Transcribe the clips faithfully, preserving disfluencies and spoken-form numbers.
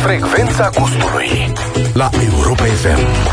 Frecvența gustului la Europa F M.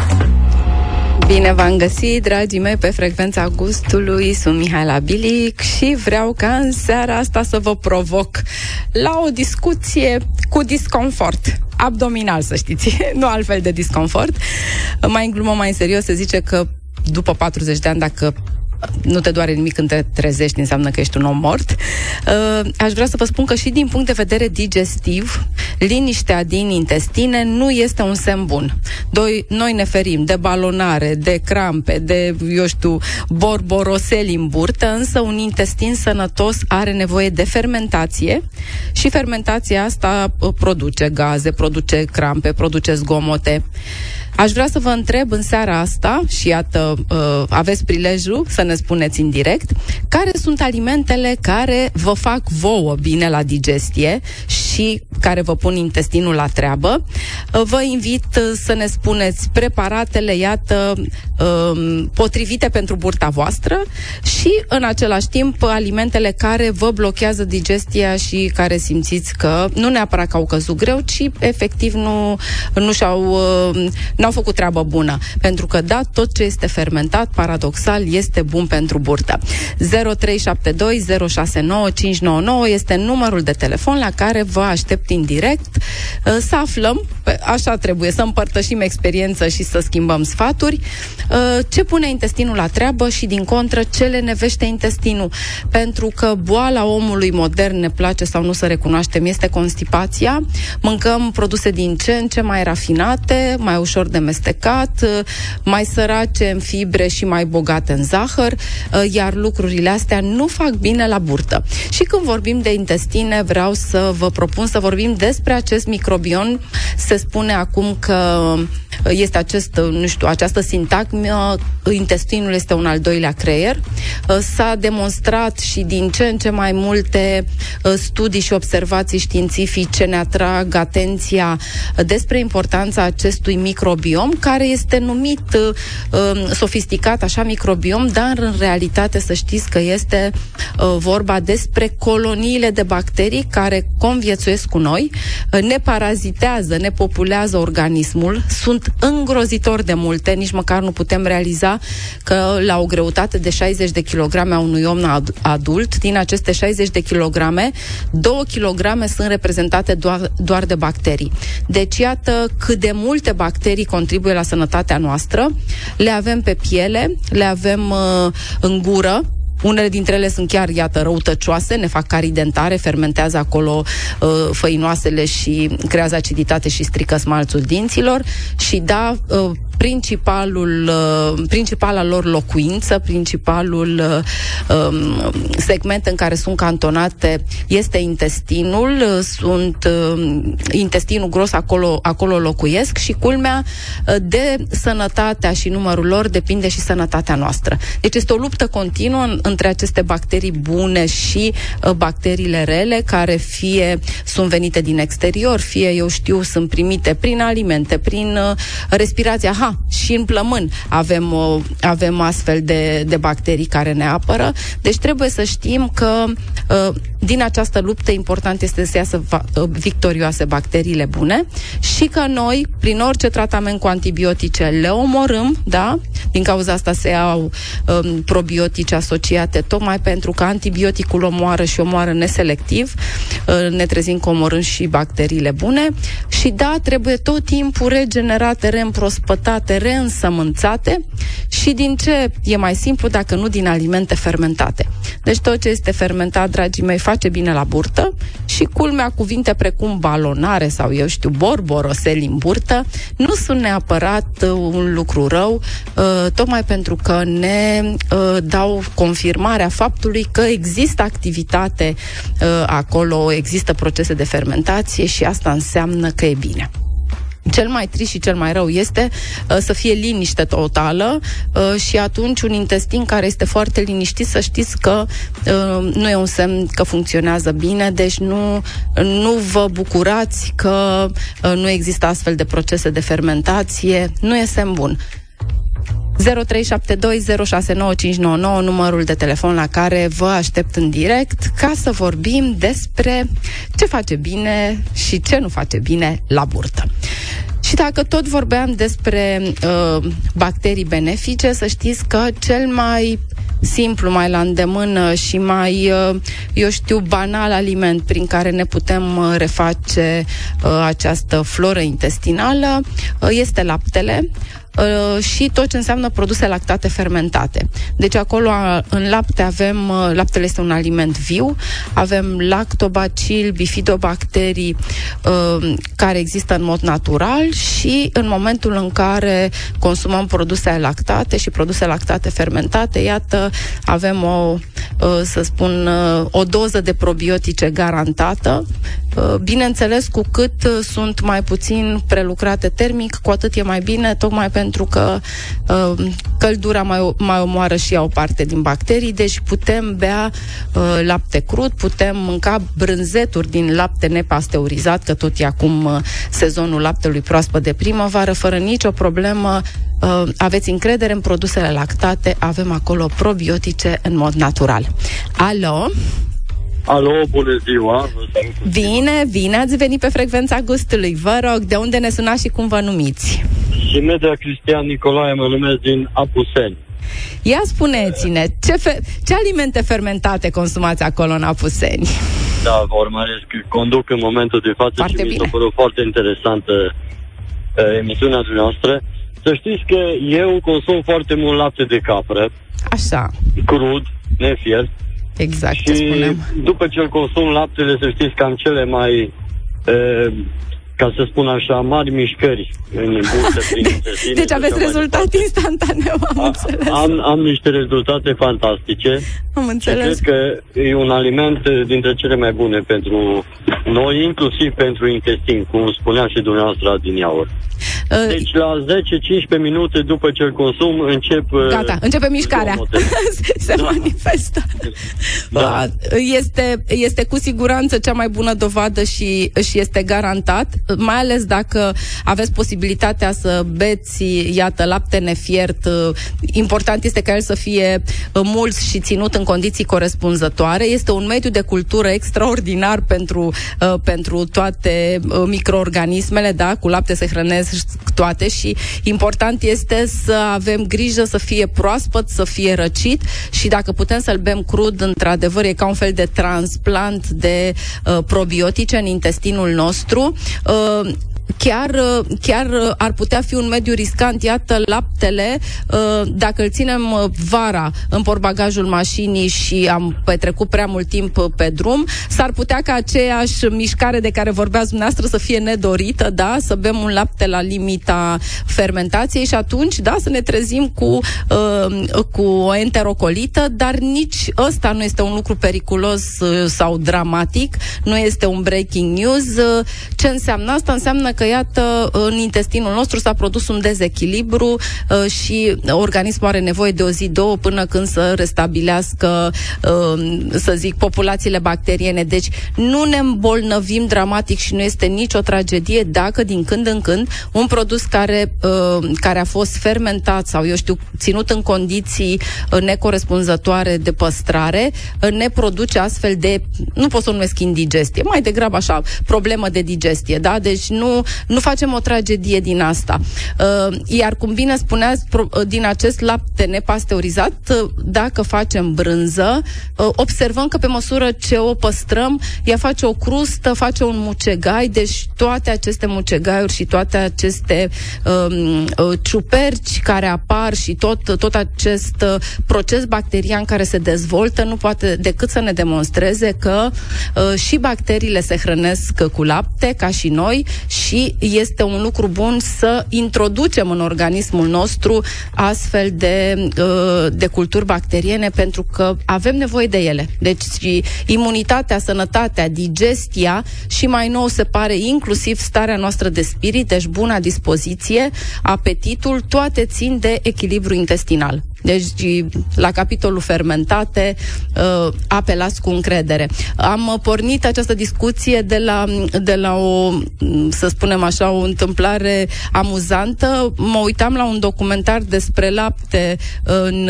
Bine v-am găsit, dragii mei, pe Frecvența Gustului. Sunt Mihaela Bilic și vreau ca în seara asta să vă provoc la o discuție cu disconfort abdominal, să știți, nu altfel de disconfort. Mai în glumă, mai în serios, se zice că după patruzeci de ani, dacă nu te doare nimic când te trezești, înseamnă că ești un om mort. Uh, aș vrea să vă spun că și din punct de vedere digestiv, liniștea din intestine nu este un semn bun. Doi, noi ne ferim de balonare, de crampe, de, eu știu, borboroseli în burtă, însă un intestin sănătos are nevoie de fermentație și fermentația asta produce gaze, produce crampe, produce zgomote. Aș vrea să vă întreb în seara asta, și iată, uh, aveți prilejul să ne spuneți în direct, care sunt alimentele care vă fac vouă bine la digestie și care vă pun intestinul la treabă. Uh, vă invit uh, să ne spuneți preparatele, iată, uh, potrivite pentru burta voastră și, în același timp, alimentele care vă blochează digestia și care simțiți că nu neapărat că au căzut greu, ci efectiv nu, nu și-au... Uh, n-au făcut treabă bună. Pentru că, da, tot ce este fermentat, paradoxal, este bun pentru burtă. zero trei șapte doi zero șase nouă cinci nouă nouă este numărul de telefon la care vă aștept în direct să aflăm, așa trebuie, să împărtășim experiență și să schimbăm sfaturi, ce pune intestinul la treabă și, din contră, ce le nevește intestinul. Pentru că boala omului modern, ne place sau nu să recunoaștem, este constipația. Mâncăm produse din ce în ce mai rafinate, mai ușor de mestecat, mai sărace în fibre și mai bogate în zahăr, iar lucrurile astea nu fac bine la burtă. Și când vorbim de intestine, vreau să vă propun să vorbim despre acest microbiom. Se spune acum că este acest, nu știu, această sintagmă, intestinul este un al doilea creier. S-a demonstrat și din ce în ce mai multe studii și observații științifice ne atrag atenția despre importanța acestui microbiom, care este numit uh, sofisticat așa microbiom, dar în realitate să știți că este uh, vorba despre coloniile de bacterii care conviețuiesc cu noi, uh, ne parazitează, ne populează organismul, sunt îngrozitor de multe, nici măcar nu putem realiza că la o greutate de șaizeci de kilograme a unui om adult, din aceste șaizeci de kilograme, două kilograme sunt reprezentate doar, doar de bacterii. Deci iată cât de multe bacterii contribuie la sănătatea noastră. Le avem pe piele, le avem uh, în gură. Unele dintre ele sunt chiar, iată, răutăcioase, ne fac carii dentare, fermentează acolo uh, făinoasele și creează aciditate și strică smalțul dinților. Și da, uh, principalul, uh, principala lor locuință, principalul uh, um, segment în care sunt cantonate este intestinul. Sunt uh, intestinul gros, acolo, acolo locuiesc și, culmea, uh, de sănătatea și numărul lor depinde și sănătatea noastră. Deci este o luptă continuă în, între aceste bacterii bune și uh, bacteriile rele, care fie sunt venite din exterior, fie, eu știu, sunt primite prin alimente, prin uh, respirație. Aha, și în plămân avem, uh, avem astfel de, de bacterii care ne apără. Deci trebuie să știm că uh, din această luptă important este să iasă va, uh, victorioase bacteriile bune și că noi, prin orice tratament cu antibiotice, le omorâm, da? Din cauza asta se iau um, probiotice asociate, tocmai pentru că antibioticul omoară și omoară neselectiv, uh, ne trezim că omorâm și bacteriile bune. Și da, trebuie tot timpul regenerate, reîmprospătate, reînsămânțate și din ce e mai simplu dacă nu din alimente fermentate. Deci tot ce este fermentat, dragii mei, face bine la burtă și, culmea, cuvinte precum balonare sau, eu știu, borboroseli în burtă nu sunt neapărat uh, un lucru rău, uh, tocmai pentru că ne uh, dau confirmarea faptului că există activitate uh, acolo, există procese de fermentație și asta înseamnă că e bine. Cel mai trist și cel mai rău este uh, să fie liniște totală uh, și atunci un intestin care este foarte liniștit, să știți că uh, nu e un semn că funcționează bine, deci nu, nu vă bucurați că uh, nu există astfel de procese de fermentație, nu e semn bun. zero trei șapte doi zero șase nouă cinci nouă nouă, numărul de telefon la care vă aștept în direct ca să vorbim despre ce face bine și ce nu face bine la burtă. Și dacă tot vorbeam despre uh, bacterii benefice, să știți că cel mai simplu, mai la îndemână și mai, uh, eu știu, banal aliment prin care ne putem uh, reface uh, această floră intestinală uh, este laptele. Uh, și tot ce înseamnă produse lactate fermentate. Deci acolo a, în lapte avem, uh, laptele este un aliment viu, avem lactobacili, bifidobacterii uh, care există în mod natural și în momentul în care consumăm produse lactate și produse lactate fermentate, iată, avem o, uh, să spun, uh, o doză de probiotice garantată. Uh, bineînțeles, cu cât uh, sunt mai puțin prelucrate termic, cu atât e mai bine, tocmai pentru că uh, căldura mai, mai omoară și ea o parte din bacterii, deci putem bea uh, lapte crud, putem mânca brânzeturi din lapte nepasteurizat, că tot e acum uh, sezonul laptelui proaspăt de primăvară, fără nicio problemă. Uh, aveți încredere în produsele lactate, avem acolo probiotice în mod natural. Alo? Alo, bună ziua! Bine, bine ați venit pe Frecvența Gustului. Vă rog, de unde ne sunați și cum vă numiți? Și Medea Cristian Nicolae, mă numesc din Apuseni. Ia spuneți-ne, ce, fe- ce alimente fermentate consumați acolo în Apuseni? Da, vă urmăresc, conduc în momentul de față. Foarte și bine. Mi s-a părut foarte interesantă uh, emisiunea noastră. Să știți că eu consum foarte mult lapte de capră. Așa. Crud, nefiert. Exact, și ce spuneam. După ce îl consum laptele, să știți că am cele mai, uh, ca să spun așa, mari mișcări în burtă, prin intestine. Deci aveți rezultat instantaneu, am A, înțeles. Am, am niște rezultate fantastice. Am înțeles. Și cred că e un aliment dintre cele mai bune pentru noi, inclusiv pentru intestin, cum spunea și dumneavoastră adineauri. Uh, deci la zece cincisprezece minute după ce îl consum încep... Gata, începe mișcarea. Se da. manifestă. Da. Este, este cu siguranță cea mai bună dovadă și, și este garantat, mai ales dacă aveți posibilitatea să beți, iată, lapte nefiert. Important este ca el să fie mult și ținut în condiții corespunzătoare. Este un mediu de cultură extraordinar pentru, pentru toate microorganismele, da? Cu lapte se hrănesc toate și important este să avem grijă să fie proaspăt, să fie răcit și dacă putem să-l bem crud, într-adevăr e ca un fel de transplant de uh, probiotice în intestinul nostru. Uh, Chiar, chiar ar putea fi un mediu riscant. Iată, laptele, dacă îl ținem vara în portbagajul mașinii și am petrecut prea mult timp pe drum, s-ar putea ca aceeași mișcare de care vorbeați dumneavoastră să fie nedorită, da? Să bem un lapte la limita fermentației și atunci, da, să ne trezim cu, cu o enterocolită, dar nici ăsta nu este un lucru periculos sau dramatic, nu este un breaking news. Ce înseamnă asta? Înseamnă că, iată, în intestinul nostru s-a produs un dezechilibru uh, și organismul are nevoie de o zi, două, până când să restabilească, uh, să zic, populațiile bacteriene. Deci nu ne îmbolnăvim dramatic și nu este nicio tragedie dacă din când în când un produs care, uh, care a fost fermentat sau, eu știu, ținut în condiții uh, necorespunzătoare de păstrare, uh, ne produce astfel de, nu pot să o numesc indigestie, mai degrabă așa, problemă de digestie, da? Deci nu Nu facem o tragedie din asta. Uh, iar cum bine spuneați, pro, uh, din acest lapte nepasteurizat, uh, dacă facem brânză, uh, observăm că pe măsură ce o păstrăm, ea face o crustă, face un mucegai, deci toate aceste mucegaiuri și toate aceste uh, uh, ciuperci care apar și tot, tot acest uh, proces bacterian care se dezvoltă nu poate decât să ne demonstreze că uh, și bacteriile se hrănesc cu lapte, ca și noi, și este un lucru bun să introducem în organismul nostru astfel de, de culturi bacteriene, pentru că avem nevoie de ele. Deci imunitatea, sănătatea, digestia și mai nou se pare inclusiv starea noastră de spirit, deci buna dispoziție, apetitul, toate țin de echilibru intestinal. Deci, la capitolul fermentate, apelați cu încredere. Am pornit această discuție de la, de la o, să spunem așa, o întâmplare amuzantă. Mă uitam la un documentar despre lapte în,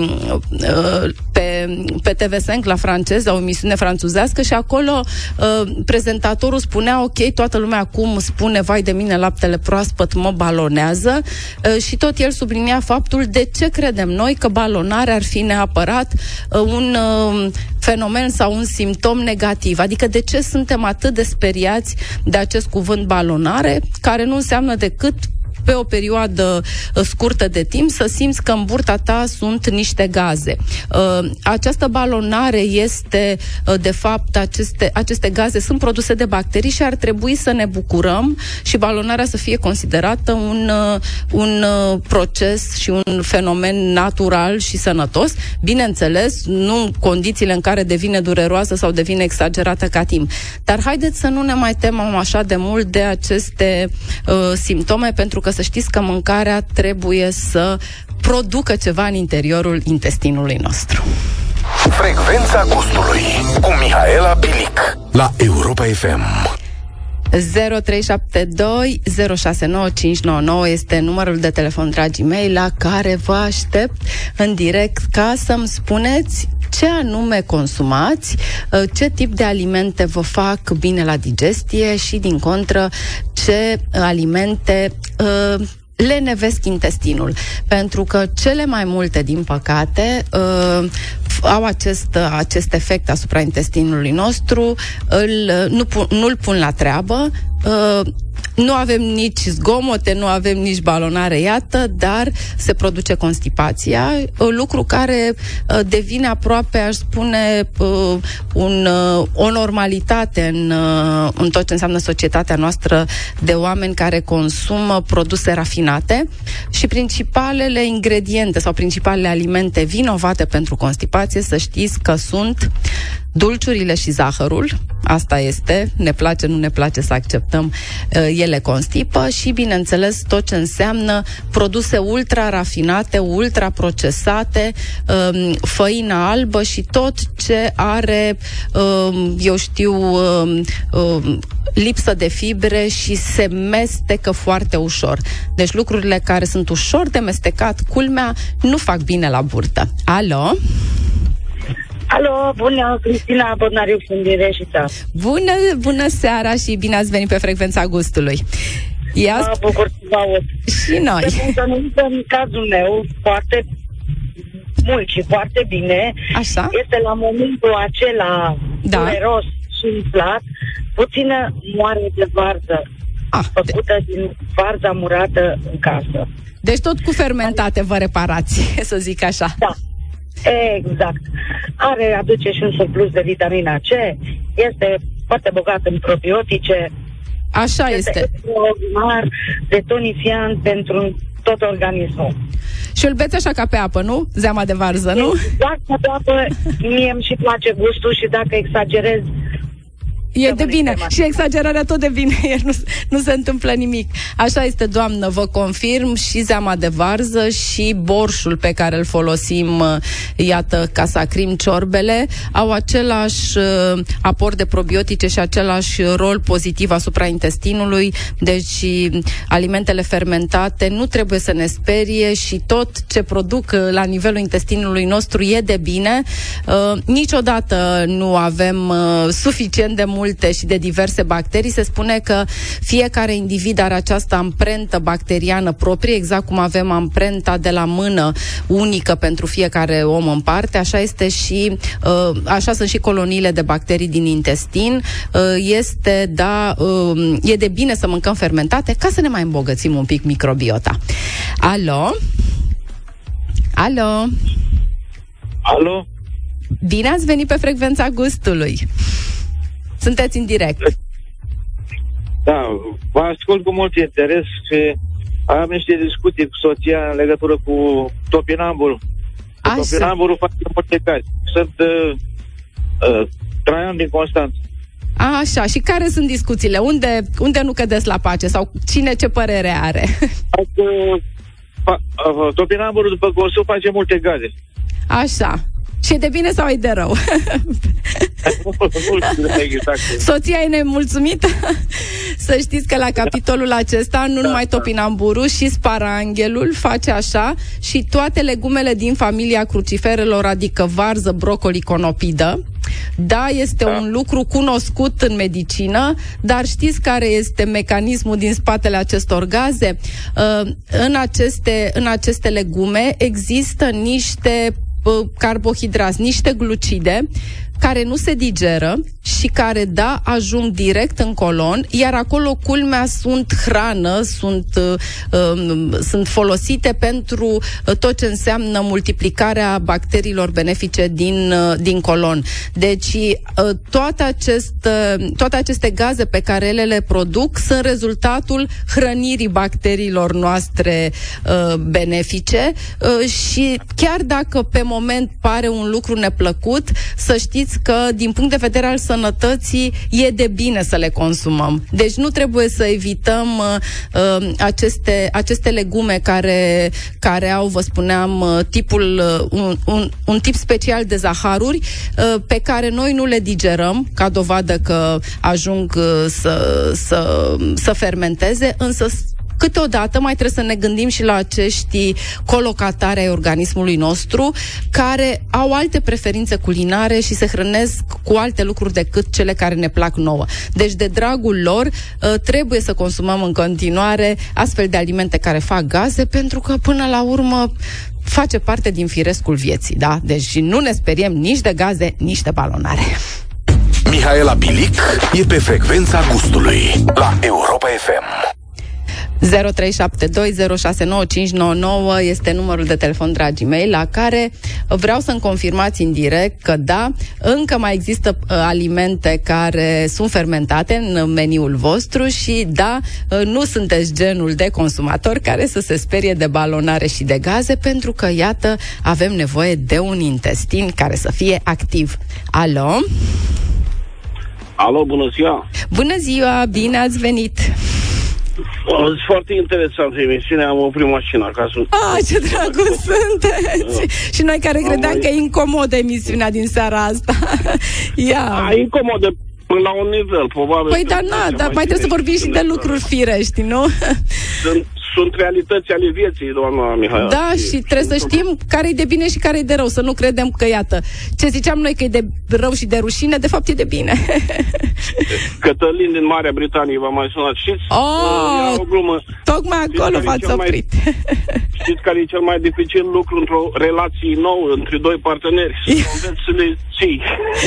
pe, pe T V cinci, la francez, la o emisiune franțuzească, și acolo prezentatorul spunea, ok, toată lumea acum spune, vai de mine, laptele proaspăt mă balonează, și tot el sublinia faptul de ce credem noi că balonarea ar fi neapărat un fenomen sau un simptom negativ. Adică de ce suntem atât de speriați de acest cuvânt balonare, care nu înseamnă decât pe o perioadă uh, scurtă de timp să simți că în burta ta sunt niște gaze. Uh, această balonare este, uh, de fapt, aceste, aceste gaze sunt produse de bacterii și ar trebui să ne bucurăm și balonarea să fie considerată un, uh, un uh, proces și un fenomen natural și sănătos. Bineînțeles, nu în condițiile în care devine dureroasă sau devine exagerată ca timp. Dar haideți să nu ne mai temăm așa de mult de aceste uh, simptome, pentru că să știți că mâncarea trebuie să producă ceva în interiorul intestinului nostru. Frecvența gustului cu Mihaela Bilic la Europa F M. zero trei șapte doi zero șase nouă cinci nouă nouă este numărul de telefon, dragii mei, la care vă aștept în direct ca să-mi spuneți ce anume consumați, ce tip de alimente vă fac bine la digestie și, din contră, ce alimente uh, le nevesc intestinul. Pentru că cele mai multe, din păcate, uh, au acest, acest efect asupra intestinului nostru, îl, nu, nu-l pun la treabă, uh, nu avem nici zgomote, nu avem nici balonare, iată, dar se produce constipația, lucru care uh, devine aproape, aș spune, uh, un, uh, o normalitate în, uh, în tot ce înseamnă societatea noastră de oameni care consumă produse rafinate, și principalele ingrediente sau principalele alimente vinovate pentru constipație, să știți că sunt dulciurile și zahărul. Asta este, ne place, nu ne place să acceptăm, ele constipă, și, bineînțeles, tot ce înseamnă produse ultra-rafinate, ultra-procesate, făina albă și tot ce are, eu știu, lipsă de fibre și se mestecă foarte ușor. Deci lucrurile care sunt ușor de mestecat, culmea, nu fac bine la burtă. Alo? Alo, bună, Cristina Bodnariuc, sunt din Reșița. Bună, bună seara și bine ați venit pe Frecvența Gustului. Ia mă bucur să vă aud. Și noi. În cazul meu, foarte mult și foarte bine, așa? Este la momentul acela, da, dureros și umflat, puțină moare de varză, ah, făcută de... din varza murată în casă. Deci tot cu fermentate vă reparați, să zic așa. Da. Exact. Are, aduce și un surplus de vitamina C, este foarte bogat în probiotice. Așa este. Este extraordinar de tonifiant pentru tot organismul. Și îl beți așa ca pe apă, nu? Zeama de varză, nu? Exact, ca pe apă. Mie îmi și place gustul și dacă exagerez, e de bine. Și exagerarea tot de bine. nu, nu se întâmplă nimic. Așa este, doamnă, vă confirm, și zeama de varză și borșul pe care îl folosim, iată, ca să acrim ciorbele, au același uh, aport de probiotice și același rol pozitiv asupra intestinului. Deci alimentele fermentate nu trebuie să ne sperie și tot ce produc la nivelul intestinului nostru e de bine. Uh, niciodată nu avem uh, suficient de mult și de diverse bacterii. Se spune că fiecare individ are această amprentă bacteriană proprie, exact cum avem amprenta de la mână unică pentru fiecare om în parte, așa este și uh, așa sunt și coloniile de bacterii din intestin. Uh, este, da, uh, e de bine să mâncăm fermentate ca să ne mai îmbogățim un pic microbiota. Alo? Alo? Alo? Bine ați venit pe Frecvența Gustului. Sunteți în direct. Da, vă ascult cu mult interes și am niște discuții cu soția în legătură cu topinambul. Topinambulul face multe caz. Sunt uh, uh, Traian din Constanța. Așa, și care sunt discuțiile? Unde, unde nu cădeți la pace? Sau cine ce părere are? Dacă fa, uh, topinamburul după consum face multe gaze. Așa. Și e de bine sau e de rău? Soția e nemulțumită? Să știți că la capitolul acesta nu numai topinamburul, și sparanghelul face așa, și toate legumele din familia cruciferelor, adică varză, brocoli, conopidă. Da, este da. un lucru cunoscut în medicină, dar știți care este mecanismul din spatele acestor gaze? Uh, în aceste, în aceste legume există niște carbohidrați, niște glucide care nu se digeră și care, da, ajung direct în colon, iar acolo, culmea, sunt hrană, sunt, uh, sunt folosite pentru uh, tot ce înseamnă multiplicarea bacteriilor benefice din, uh, din colon. Deci, uh, toate, acest, uh, toate aceste gaze pe care ele le produc sunt rezultatul hrănirii bacteriilor noastre uh, benefice uh, și chiar dacă pe moment pare un lucru neplăcut, să știți că, din punct de vedere al sănătății, e de bine să le consumăm. Deci nu trebuie să evităm uh, aceste, aceste legume care, care au, vă spuneam, uh, tipul, uh, un, un, un tip special de zaharuri uh, pe care noi nu le digerăm, ca dovadă că ajung uh, să, să, să fermenteze, însă câteodată mai trebuie să ne gândim și la acești colocatari ai organismului nostru care au alte preferințe culinare și se hrănesc cu alte lucruri decât cele care ne plac nouă. Deci, de dragul lor, trebuie să consumăm în continuare astfel de alimente care fac gaze, pentru că, până la urmă, face parte din firescul vieții, da? Deci nu ne speriem nici de gaze, nici de balonare. Mihaela Bilic e pe Frecvența Gustului la Europa F M. zero trei șapte doi zero șase nouă cinci nouă nouă este numărul de telefon, dragii mei, la care vreau să-mi confirmați în direct că da, încă mai există uh, alimente care sunt fermentate în meniul vostru și da, uh, nu sunteți genul de consumator care să se sperie de balonare și de gaze, pentru că, iată, avem nevoie de un intestin care să fie activ. Alo? Alo, bună ziua! Bună ziua, bine ați venit! Oh, e foarte interesantă emisiunea, am oprit mașina acasă. Ah, ce drăguț sunteți! Uh, și noi care credeam mai... că e incomodă emisiunea din seara asta. Ia. A, incomodă până la un nivel, probabil. Păi, dar na, dar mai trebuie să vorbim și de lucruri firești, nu? Sunt, sunt realități ale vieții, doamna Mihaela. Da, și, și trebuie să știm care e de bine și care e de rău, să nu credem că, iată, ce ziceam noi că e de rău și de rușine, de fapt e de bine. Cătălin din Marea Britanie v-a mai sunat. Știți? Oh, o glumă. Tocmai acolo v-ați oprit. Mai, știți care e cel mai dificil lucru într-o relație nouă între doi parteneri? Să înveți să le ții.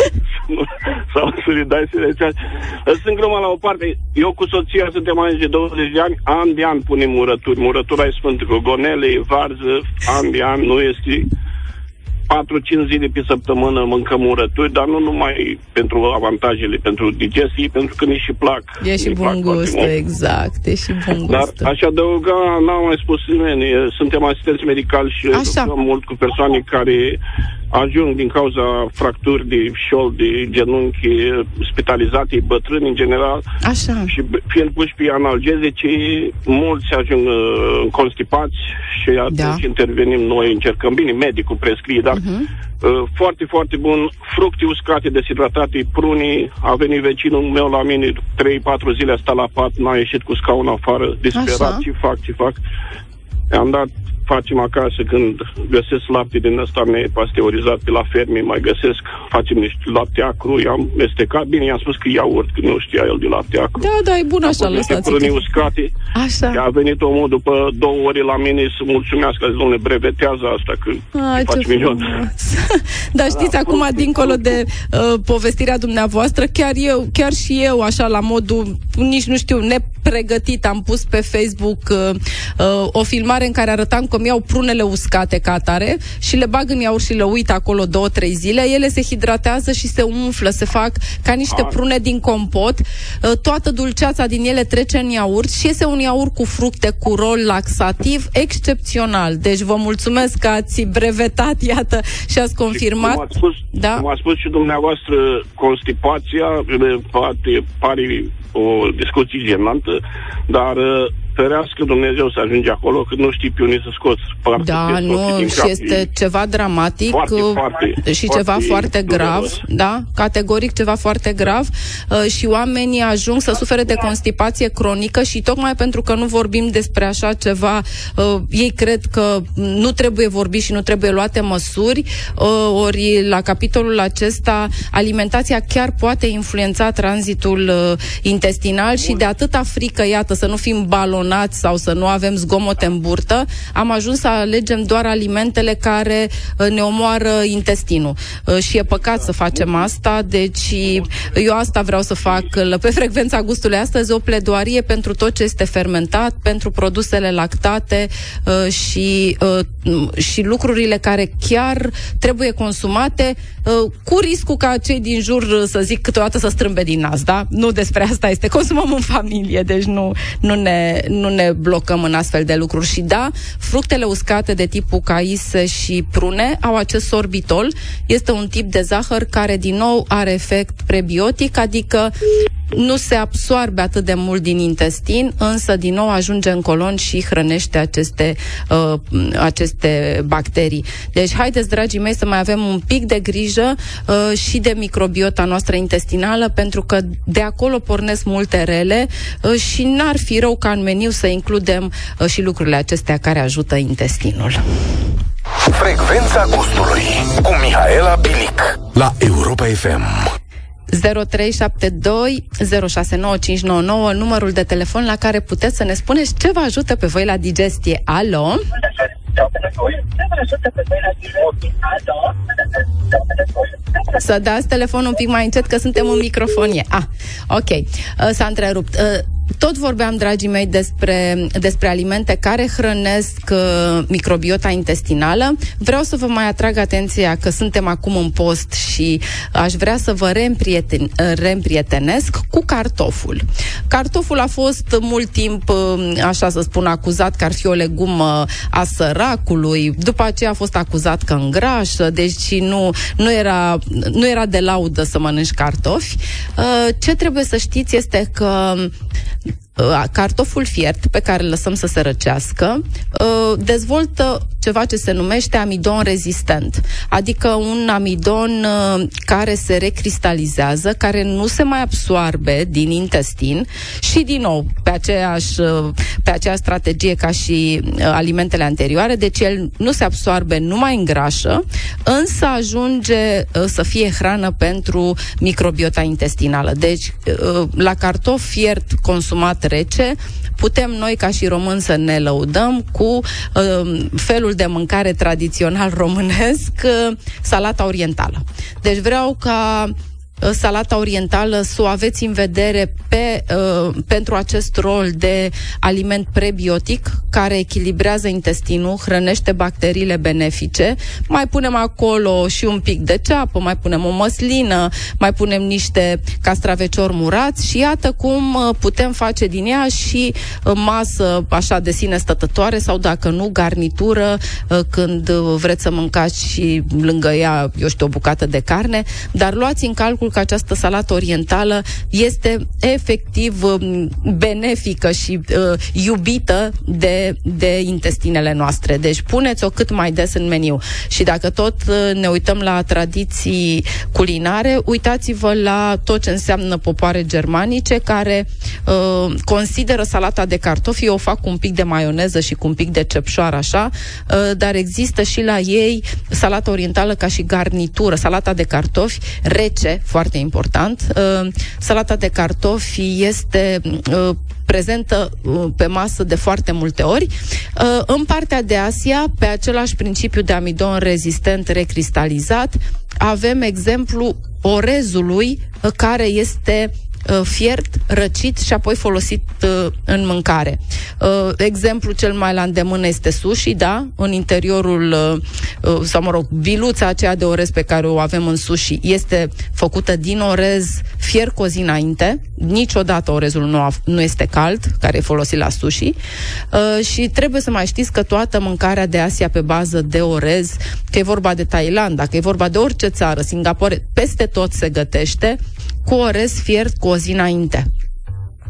Sau să le dai să le ții. Sunt gluma la o parte. Eu cu soția suntem aici de douăzeci de ani, an de an punem murături. Murătura e sfântă, cu gonele, varză, an de an, nu este... patru cinci zile pe săptămână mâncăm murături, dar nu numai pentru avantajele, pentru digestie, pentru că ni și plac. E și bun gust, exact, e și bun gust. Dar aș adăuga, n-am mai spus nimeni, suntem asistenți medicali și lucrăm mult cu persoane care ajung din cauza fracturi de șold, de genunchi, spitalizate, bătrâni în general. Așa. Și fiind puși pe analgezice, mulți ajung uh, constipați și atunci da. intervenim noi, încercăm, bine, medicul prescrie, dar uh-huh. uh, foarte, foarte bun, fructe uscate, deshidratate, prunii, a venit vecinul meu la mine, trei patru zile a stat la pat, n-a ieșit cu scaunul afară, disperat, ce fac, ce fac. I-am dat, facem acasă când găsesc lapte din ăsta nepasteurizat pe la ferme, mai găsesc, facem niște lapte acru, i-am mestecat, bine, i-am spus că iaurt, că nu știa el de lapte acru. Da, da, e bun așa, lăsați-te. Prunii uscate. Așa. A venit omul după două ore la mine să mulțumească, zic, domnule, brevetează asta, că a, faci milion. Dar știți, da, acum, dincolo de uh, povestirea dumneavoastră, chiar eu, chiar și eu, așa, la modul, nici nu știu, nepregătit, am pus pe Facebook uh, uh, o filmare în care arătam că mi-au prunele uscate ca atare și le bag în iaurt și le uit acolo două, trei zile, ele se hidratează și se umflă, se fac ca niște prune din compot, toată dulceața din ele trece în iaurt și iese un iaurt cu fructe, cu rol laxativ excepțional. Deci vă mulțumesc că ați brevetat, iată, și ați confirmat. Și cum ați spus, da? cum ați spus și dumneavoastră, constipația pare, pare o discuție genantă, dar ferească Dumnezeu să ajungi acolo, că nu știi pe unde să scoți parte. Da, nu, și este ceva dramatic foarte, foarte, și foarte ceva foarte grav, dureros. da, categoric ceva foarte grav uh, și oamenii ajung să sufere de constipație cronică și tocmai pentru că nu vorbim despre așa ceva, uh, ei cred că nu trebuie vorbit și nu trebuie luate măsuri, uh, ori la capitolul acesta alimentația chiar poate influența tranzitul uh, intestinal și de atâta frică, iată, să nu fim balonați sau să nu avem zgomote în burtă, am ajuns să alegem doar alimentele care uh, ne omoară intestinul. Uh, și e păcat să facem asta, deci eu asta vreau să fac pe Frecvența Gustului astăzi, o pledoarie pentru tot ce este fermentat, pentru produsele lactate uh, și, uh, și lucrurile care chiar trebuie consumate, uh, cu riscul ca cei din jur, să zic, câteodată să strâmbe din nas, da? Nu despre asta este. Consumăm în familie, deci nu, nu, ne, nu ne blocăm în astfel de lucruri. Și da, fructele uscate de tipul caise și prune au acest sorbitol. Este un tip de zahăr care, din nou, are efect prebiotic, adică nu se absorbe atât de mult din intestin, însă din nou ajunge în colon și hrănește aceste, uh, aceste bacterii. Deci haideți, dragii mei, să mai avem un pic de grijă uh, și de microbiota noastră intestinală, pentru că de acolo pornesc multe rele uh, și n-ar fi rău ca în meniu să includem uh, și lucrurile acestea care ajută intestinul. Frecvența Gustului cu Mihaela Bilic la Europa F M. zero trei șapte doi zero șase nouă cinci nouă nouă, numărul de telefon la care puteți să ne spuneți ce vă ajută pe voi la digestie. Alo? Să dați telefonul un pic mai încet, că suntem în microfonie. Ah, ok. Uh, s-a întrerupt. Uh, Tot vorbeam, dragii mei, despre, despre alimente care hrănesc uh, microbiota intestinală. Vreau să vă mai atrag atenția că suntem acum în post și aș vrea să vă reîmprieten, reîmprietenesc cu cartoful. Cartoful a fost mult timp, uh, așa să spun, acuzat că ar fi o legumă a săracului, după aceea a fost acuzat că îngrașă, deci nu, nu, era, nu era de laudă să mănânci cartofi. Uh, ce trebuie să știți este că cartoful fiert, pe care îl lăsăm să se răcească, dezvoltă ceva ce se numește amidon rezistent, adică un amidon care se recristalizează, care nu se mai absoarbe din intestin și, din nou, pe aceeași, pe aceeași strategie ca și alimentele anterioare, deci el nu se absoarbe, nu mai îngrașă, însă ajunge să fie hrană pentru microbiota intestinală. Deci, la cartof fiert consumat rece, putem noi ca și români să ne lăudăm cu uh, felul de mâncare tradițional românesc, uh, salata orientală. Deci vreau ca uh, salata orientală să o aveți în vedere pe, uh, pentru acest rol de aliment prebiotic care echilibrează intestinul, hrănește bacteriile benefice. Mai punem acolo și un pic de ceapă, mai punem o măslină, mai punem niște castraveciori murați și iată cum uh, putem face din ea și uh, masă așa de sine stătătoare sau, dacă nu, garnitură uh, când vreți să mâncați și lângă ea, eu știu, o bucată de carne, dar luați în calcul că această salată orientală este efectiv uh, benefică și uh, iubită de de intestinele noastre. Deci puneți-o cât mai des în meniu. Și dacă tot ne uităm la tradiții culinare, uitați-vă la tot ce înseamnă popoare germanice care uh, consideră salata de cartofi, eu o fac cu un pic de maioneză și cu un pic de cepșoară așa, uh, dar există și la ei salata orientală ca și garnitură, salata de cartofi rece, foarte important. Uh, salata de cartofi este uh, prezentă uh, pe masă de foarte multe ori. Uh, în partea de Asia, pe același principiu de amidon rezistent recristalizat, avem exemplu orezului uh, care este uh, fiert, răcit și apoi folosit uh, în mâncare. Uh, exemplu cel mai la îndemână este sushi, da? În interiorul, uh, uh, sau mă rog, biluța aceea de orez pe care o avem în sushi este făcută din orez fiert cu o zi înainte. Niciodată orezul nu, a, nu este cald, care e folosit la sushi. Uh, și trebuie să mai știți că toată mâncarea de Asia pe bază de orez, că e vorba de Thailanda, că e vorba de orice țară, Singapore, peste tot se gătește cu orez fiert cu o zi înainte.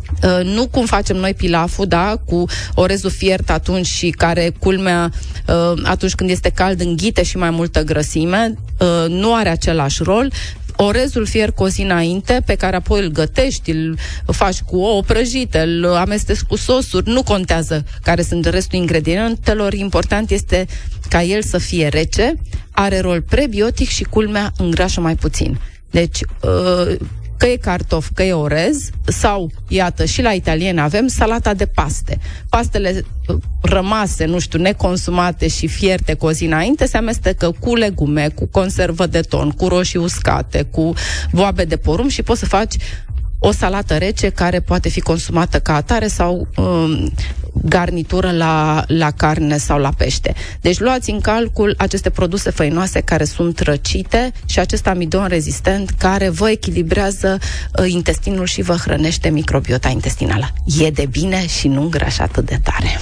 uh, nu cum facem noi pilaful, da, cu orezul fiert atunci și care, culmea, uh, atunci când este cald înghite și mai multă grăsime, uh, nu are același rol. Orezul fier cu o zi înainte, pe care apoi îl gătești, îl faci cu ouă prăjite, îl amesteci cu sosuri, nu contează care sunt restul ingredientelor, important este ca el să fie rece, are rol prebiotic și, culmea, îngrașă mai puțin. Deci, că e cartof, că e orez, sau, iată, și la italieni avem salata de paste. Pastele rămase, nu știu, neconsumate și fierte cu o zi înainte se amestecă cu legume, cu conservă de ton, cu roșii uscate, cu boabe de porumb și poți să faci o salată rece care poate fi consumată ca atare sau um, garnitură la, la carne sau la pește. Deci luați în calcul aceste produse făinoase care sunt răcite și acest amidon rezistent care vă echilibrează uh, intestinul și vă hrănește microbiota intestinală. E de bine și nu îngrașă atât de tare.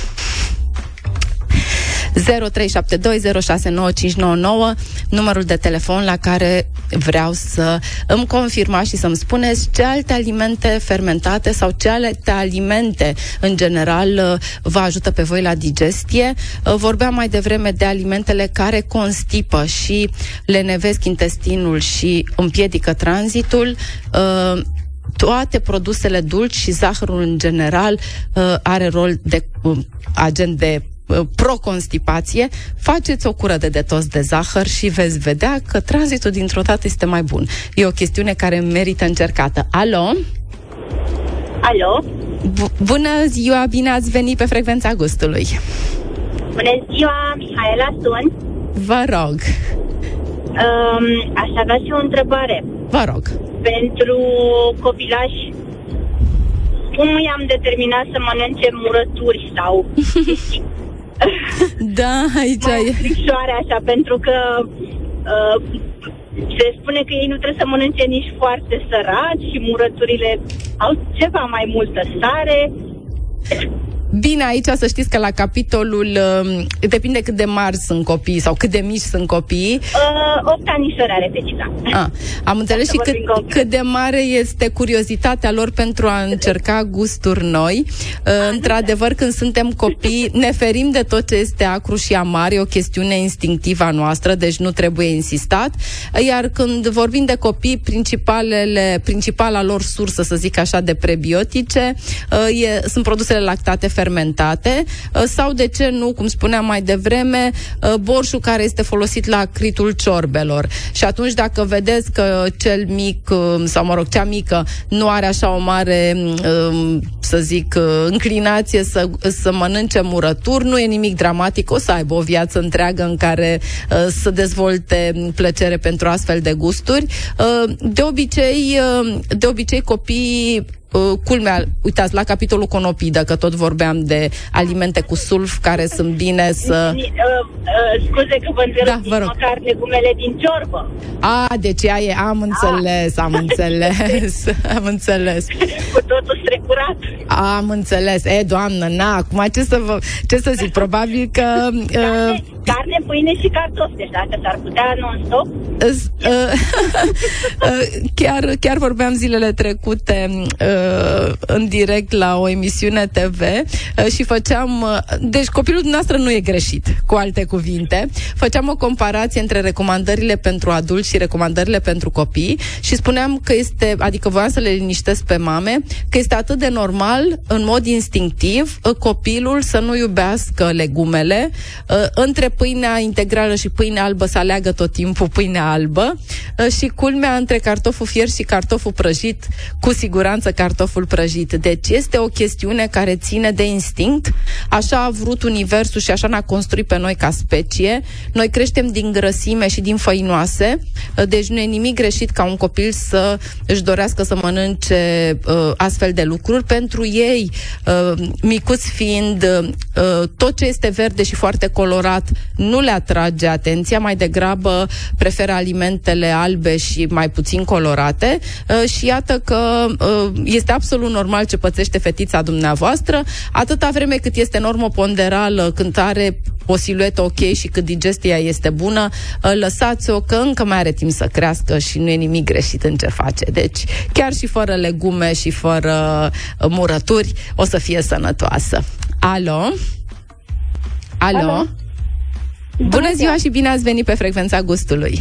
zero trei șapte doi zero șase nouă cinci nouă nouă, numărul de telefon la care vreau să îmi confirmați și să-mi spuneți ce alte alimente fermentate sau ce alte alimente în general vă ajută pe voi la digestie. Vorbeam mai devreme de alimentele care constipă și lenevesc intestinul și împiedică tranzitul. Toate produsele dulci și zahărul în general are rol de agent de pro-constipație. Faceți o cură de detox de zahăr și veți vedea că tranzitul dintr-o dată este mai bun. E o chestiune care merită încercată. Alo? Alo? B- Bună ziua, bine ați venit pe Frecvența Gustului. Bună ziua, Mihaela sunt. Vă rog. Um, aș avea și o întrebare. Vă rog. Pentru copilași, cum i-am determinat să mănânce murături sau... Da, aici e fricșoare așa, pentru că uh, se spune că ei nu trebuie să mănânce nici foarte săraci și murăturile au ceva mai multă sare. Bine, aici să știți că la capitolul uh, depinde cât de mari sunt copiii sau cât de mici sunt copiii. Uh, opt anișori are fetița. Ah, am înțeles și cât, cât de mare este curiozitatea lor pentru a încerca gusturi noi. Uh, într-adevăr, când suntem copii, ne ferim de tot ce este acru și amar, e o chestiune instinctivă a noastră, deci nu trebuie insistat. Iar când vorbim de copii, principalele, principala lor sursă, să zic așa, de prebiotice uh, e, sunt produsele lactate fermentate sau, de ce nu, cum spuneam mai devreme, borșul care este folosit la critul ciorbelor. Și atunci, dacă vedeți că cel mic, sau mă rog, cea mică nu are așa o mare, să zic, înclinație să, să mănânce murături, nu e nimic dramatic, o să aibă o viață întreagă în care să dezvolte plăcere pentru astfel de gusturi. De obicei, de obicei copiii Uh, culmea, uitați, la capitolul conopidă, că tot vorbeam de alimente cu sulf care sunt bine să... Uh, uh, scuze că vă întrerup, da, vă rog. Măcar legumele din ciorbă. A, deci ea e, am înțeles, am înțeles, am înțeles. Cu totul strecurat. Am înțeles. E, doamnă, na, acum ce să vă, ce să zic, probabil că... Uh, carne, carne, pâine și cartofi, deci dacă s-ar putea non-stop... Uh, uh, chiar, chiar vorbeam zilele trecute uh, în direct la o emisiune T V uh, și făceam... Uh, deci copilul dumneavoastră nu e greșit, cu alte cuvinte. Făceam o comparație între recomandările pentru adulți și recomandările pentru copii și spuneam că este, adică voiam să le liniștesc pe mame, că este atât de normal, în mod instinctiv, uh, copilul să nu iubească legumele, uh, între pâinea integrală și pâinea albă să aleagă tot timpul pâinea albă uh, și culmea între cartoful fiert și cartoful prăjit, cu siguranță cartoful prăjit. Deci este o chestiune care ține de instinct, așa a vrut universul și așa ne-a construit pe noi ca specie. Noi creștem din grăsime și din făinoase, uh, deci nu e nimic greșit ca un copil să își dorească să mănânce uh, astfel de lucruri. Pentru ei, uh, micuți fiind, uh, tot ce este verde și foarte colorat nu le atrage atenția, mai degrabă preferă alimentele albe și mai puțin colorate uh, și iată că uh, este absolut normal ce pățește fetița dumneavoastră, atâta vreme cât este normoponderală, când are o siluetă ok și cât digestia este bună, lăsați-o că încă mai are timp să crească și nu e nimic greșit în ce face. Deci, chiar și fără legume și fără murături, o să fie sănătoasă. Alo? Alo? Alo? Bună, Bună ziua și bine ați venit pe Frecvența Gustului.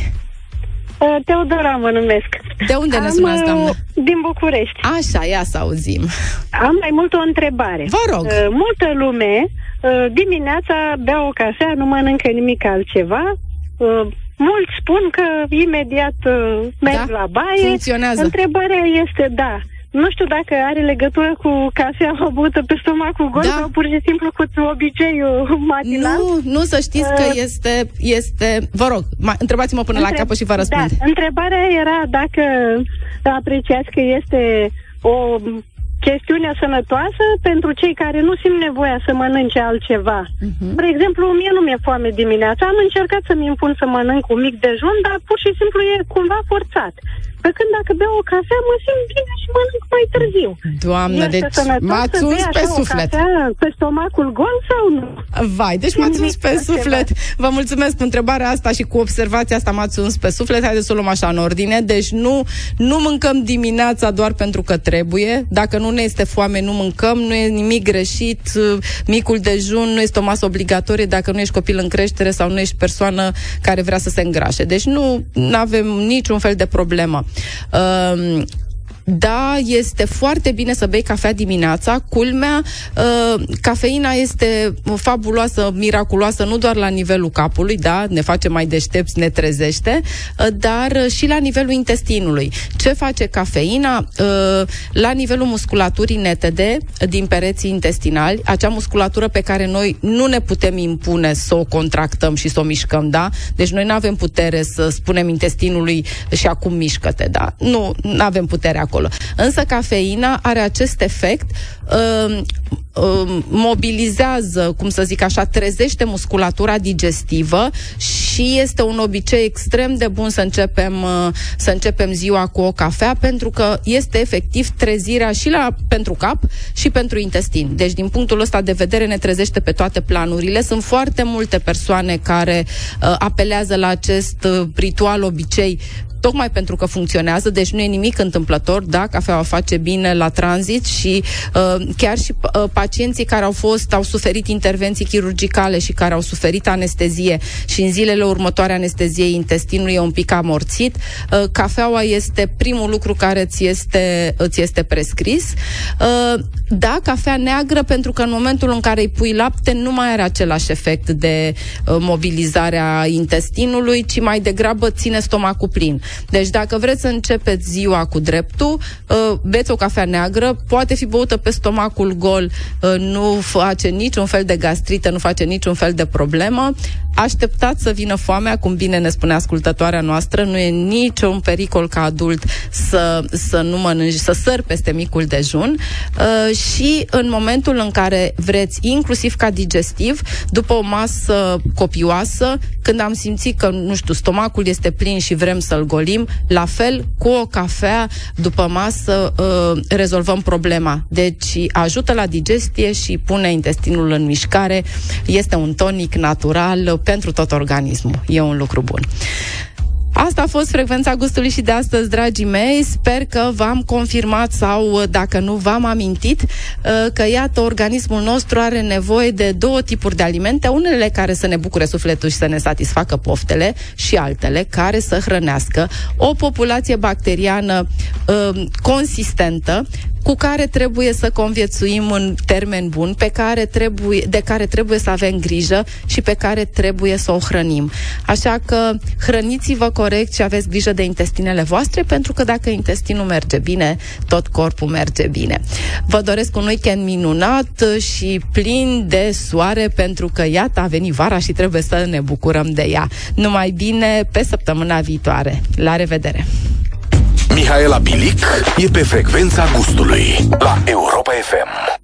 Teodora mă numesc. De unde ne sunați, doamnă? Din București. Așa, ia să auzim. Am mai mult o întrebare. Vă rog. Uh, multă lume uh, dimineața bea o cafea, nu mănâncă nimic altceva. Uh, mulți spun că imediat uh, merg da? la baie. Funcționează. Întrebarea este, da, nu știu dacă are legătură cu cafeaua băută pe stomacul gol da. sau pur și simplu cu obiceiul matinal. Nu, nu să știți uh, că este, este... Vă rog, ma, întrebați-mă până întreb, la capăt și vă răspund. Da, întrebarea era dacă apreciați că este o chestiune sănătoasă pentru cei care nu simt nevoia să mănânce altceva. Uh-huh. Spre exemplu, mie nu mi-e foame dimineața, am încercat să-mi impun să mănânc un mic dejun, dar pur și simplu e cumva forțat. Pe când dacă beau o cafea, mă simt bine și mănânc mai târziu. Doamnă, este deci m-ați uns pe suflet. Pe stomacul gol sau nu? Vai, deci m-ați uns pe suflet. Vă mulțumesc cu întrebarea asta și cu observația asta m-ați uns pe suflet. Haideți să o luăm așa în ordine. Deci nu, nu mâncăm dimineața doar pentru că trebuie. Dacă nu ne este foame, nu mâncăm. Nu e nimic greșit. Micul dejun nu este o masă obligatorie dacă nu ești copil în creștere sau nu ești persoană care vrea să se îngrașe. Deci nu avem niciun fel de problemă. Um, Da, este foarte bine să bei cafea dimineața. Culmea, uh, cafeina este fabuloasă, miraculoasă, nu doar la nivelul capului, da, ne face mai deștepți, ne trezește, uh, dar și la nivelul intestinului. Ce face cafeina? Uh, la nivelul musculaturii netede din pereții intestinali, acea musculatură pe care noi nu ne putem impune să o contractăm și să o mișcăm, da? Deci noi nu avem putere să spunem intestinului și acum mișcă-te, da? Nu, nu avem putere acolo. Însă cafeina are acest efect, uh, uh, mobilizează, cum să zic așa, trezește musculatura digestivă și este un obicei extrem de bun să începem, uh, să începem ziua cu o cafea, pentru că este efectiv trezirea și la, pentru cap și pentru intestin. Deci din punctul ăsta de vedere ne trezește pe toate planurile. Sunt foarte multe persoane care uh, apelează la acest uh, ritual, obicei, tocmai pentru că funcționează, deci nu e nimic întâmplător, da, cafeaua face bine la tranzit și uh, chiar și uh, pacienții care au fost, au suferit intervenții chirurgicale și care au suferit anestezie și în zilele următoare anesteziei intestinul e un pic amorțit, uh, cafeaua este primul lucru care ți este, ți este prescris. Uh, da, cafea neagră, pentru că în momentul în care îi pui lapte nu mai are același efect de uh, mobilizare a intestinului, ci mai degrabă ține stomacul plin. Deci dacă vreți să începeți ziua cu dreptul, uh, beți o cafea neagră, poate fi băută pe stomacul gol, uh, nu face niciun fel de gastrită, nu face niciun fel de problemă. Așteptați să vină foamea, cum bine ne spune ascultătoarea noastră, nu e niciun pericol ca adult să, să nu mănânci, să sări peste micul dejun uh, și în momentul în care vreți, inclusiv ca digestiv, după o masă copioasă, când am simțit că, nu știu, stomacul este plin și vrem să-l golim, la fel, cu o cafea după masă uh, rezolvăm problema. Deci ajută la digestie și pune intestinul în mișcare. Este un tonic natural pentru tot organismul. E un lucru bun. Asta a fost Frecvența Gustului și de astăzi, dragii mei. Sper că v-am confirmat sau, dacă nu, v-am amintit că, iată, organismul nostru are nevoie de două tipuri de alimente, unele care să ne bucure sufletul și să ne satisfacă poftele și altele care să hrănească o populație bacteriană uh, consistentă, cu care trebuie să conviețuim în termen bun, pe care trebuie, de care trebuie să avem grijă și pe care trebuie să o hrănim. Așa că hrăniți-vă corect și aveți grijă de intestinele voastre, pentru că dacă intestinul merge bine, tot corpul merge bine. Vă doresc un weekend minunat și plin de soare, pentru că, iată, a venit vara și trebuie să ne bucurăm de ea. Numai bine pe săptămâna viitoare. La revedere! Mihaela Bilic e pe Frecvența Gustului la Europa F M.